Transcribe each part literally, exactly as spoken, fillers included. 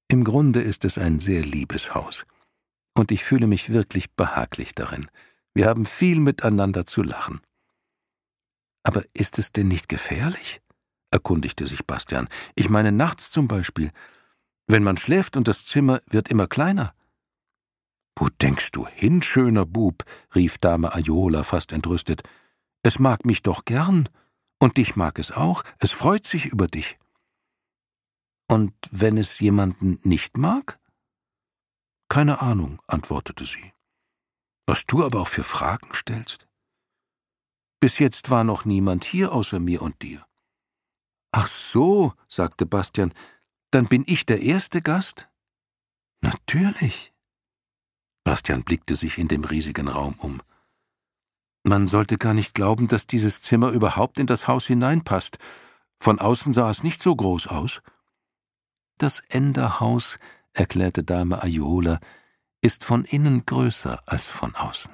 Im Grunde ist es ein sehr liebes Haus, und ich fühle mich wirklich behaglich darin. Wir haben viel miteinander zu lachen.« »Aber ist es denn nicht gefährlich?« erkundigte sich Bastian. »Ich meine nachts zum Beispiel, wenn man schläft und das Zimmer wird immer kleiner.« »Wo denkst du hin, schöner Bub?« rief Dame Ajola fast entrüstet. »Es mag mich doch gern, und dich mag es auch, es freut sich über dich.« »Und wenn es jemanden nicht mag?« »Keine Ahnung«, antwortete sie. »Was du aber auch für Fragen stellst. Bis jetzt war noch niemand hier außer mir und dir.« »Ach so«, sagte Bastian, »dann bin ich der erste Gast?« »Natürlich.« Bastian blickte sich in dem riesigen Raum um. Man sollte gar nicht glauben, dass dieses Zimmer überhaupt in das Haus hineinpasst. Von außen sah es nicht so groß aus. »Das Enderhaus«, erklärte Dame Ajola, »ist von innen größer als von außen.«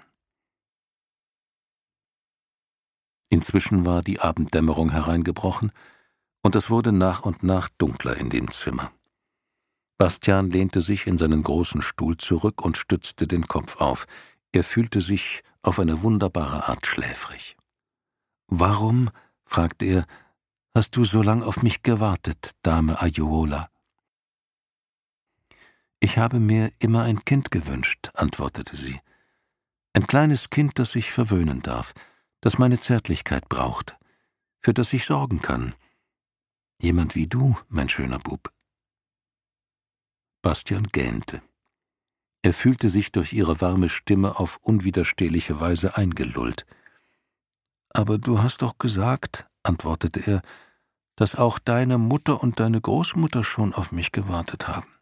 Inzwischen war die Abenddämmerung hereingebrochen, und es wurde nach und nach dunkler in dem Zimmer. Bastian lehnte sich in seinen großen Stuhl zurück und stützte den Kopf auf. Er fühlte sich auf eine wunderbare Art schläfrig. »Warum«, fragte er, »hast du so lang auf mich gewartet, Dame Ajola?« »Ich habe mir immer ein Kind gewünscht«, antwortete sie. »Ein kleines Kind, das ich verwöhnen darf, das meine Zärtlichkeit braucht, für das ich sorgen kann. Jemand wie du, mein schöner Bub.« Bastian gähnte. Er fühlte sich durch ihre warme Stimme auf unwiderstehliche Weise eingelullt. »Aber du hast doch gesagt«, antwortete er, »dass auch deine Mutter und deine Großmutter schon auf mich gewartet haben.«